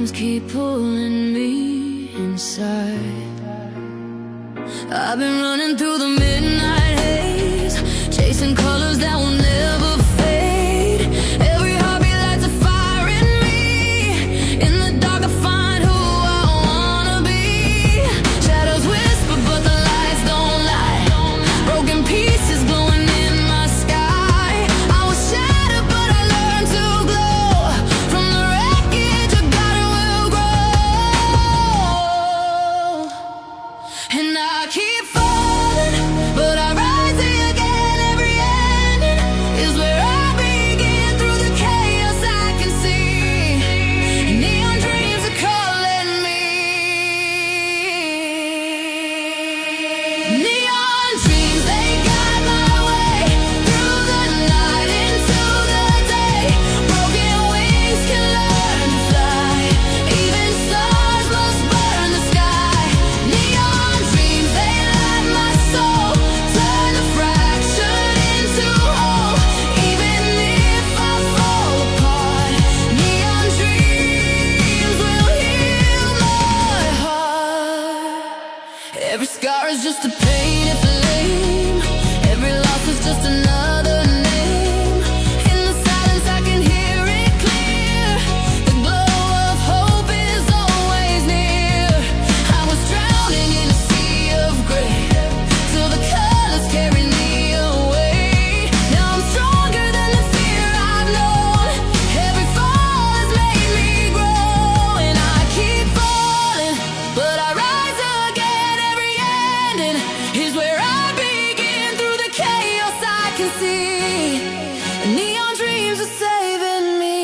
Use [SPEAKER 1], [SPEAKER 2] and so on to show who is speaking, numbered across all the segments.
[SPEAKER 1] dreams keep pulling me inside. I've been running through the midnight haze, chasing colors that will never fade. Every heartbeat lights a fire in me. In the dark I find who I wanna be. Shadows whisper but the lights don't lie. Broken pieces glowing in my sky. I was shattered but I learned to glow. From the wreckage a garden will grow. And I keep falling, but I rise again. Every ending is where I begin. Through the chaos I can see neon dreams are calling me. Neon dreams, they guide my way through the night into the day. Broken wings can learn to fly. Even stars must burn the sky. Neon dreams, they light my soul, turn the fractured into whole. Even if I fall apart, neon dreams will heal my heart. Every scar is just a painted flame. Every loss is just another name. In the silence I can hear it clear. The glow of hope is always near. I was drowning in a sea of gray, till the colors carried me away. Now I'm stronger than the fear I've known. Every fall has made me grow. And I keep falling, but I rise again. Every ending is where I begin. Through the chaos I can see neon dreams are saving me.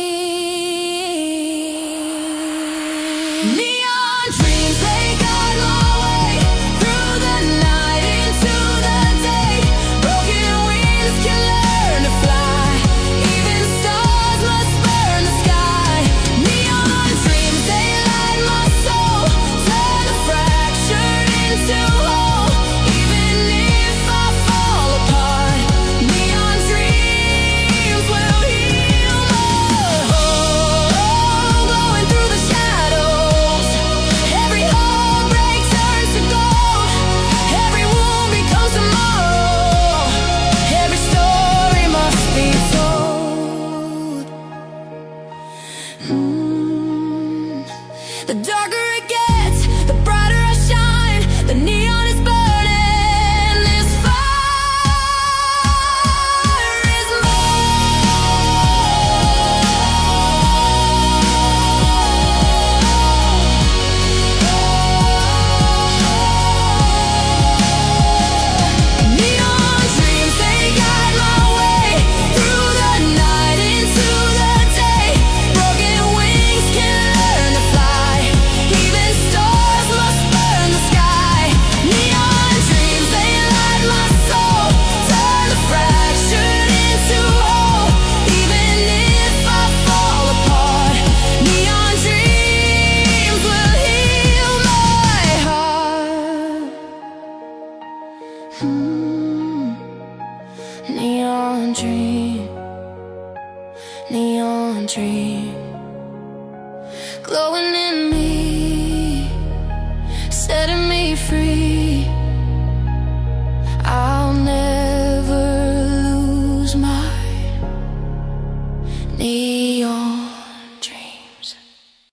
[SPEAKER 1] Neon dreams, they guide my way through the night into the day. Broken wings can learn to fly. Even stars must burn the sky. Neon dreams, they light my soul, turn the fractured into whole. Even if I fall apart, neon dreams will heal my heart. Glowing through the shadows, every heartbreak turns to gold. Every wound becomes tomorrow. Every story must be told. The darker it gets, the brighter I shine. The neon is burning. This fire is neon dreams, they guide my way through the night into the day. Broken wings can learn to fly. Even stars must burn the sky. Neon dreams, they light my soul, turn the fractured into whole. Even if I fall apart, neon dreams will heal my heart. Neon dream, neon dream, glowing